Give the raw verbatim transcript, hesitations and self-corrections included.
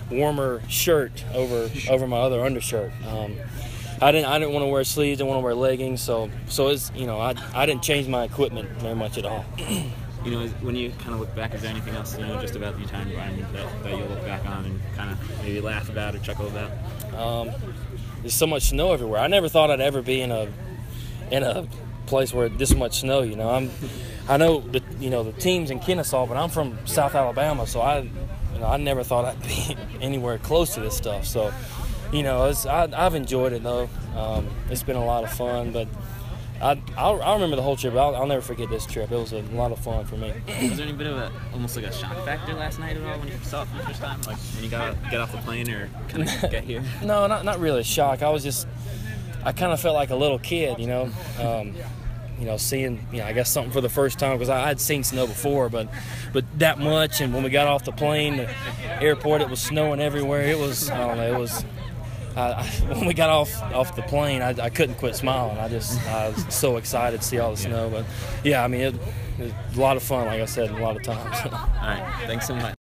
warmer shirt over over my other undershirt. Um, I didn't I didn't want to wear sleeves. I didn't want to wear leggings. So so it's you know I I didn't change my equipment very much at all. You know, when you kind of look back, is there anything else, you know, just about the Utah environment that, that you'll look back on and kind of maybe laugh about or chuckle about? Um, there's so much snow everywhere. I never thought I'd ever be in a in a place where this much snow. You know, I'm I know the you know the teams in Kennesaw, but I'm from South Alabama, so I you know I never thought I'd be anywhere close to this stuff. So, you know, it's, I, I've enjoyed it though. Um, it's been a lot of fun, but. I I'll, I'll remember the whole trip. I'll, I'll never forget this trip. It was a lot of fun for me. Was there any bit of a almost like a shock factor last night at all when you saw it for the first time, like when you got get off the plane or kind of get here? No, not not really a shock. I was just I kind of felt like a little kid, you know. Um, you know, seeing you know I guess something for the first time because I had seen snow before, but but that much. And when we got off the plane, the airport, it was snowing everywhere. It was I don't know. It was. I, when we got off off the plane, I, I couldn't quit smiling. I just I was so excited to see all the snow. But yeah, I mean, it, it was a lot of fun. Like I said, a lot of times. All right, thanks so much.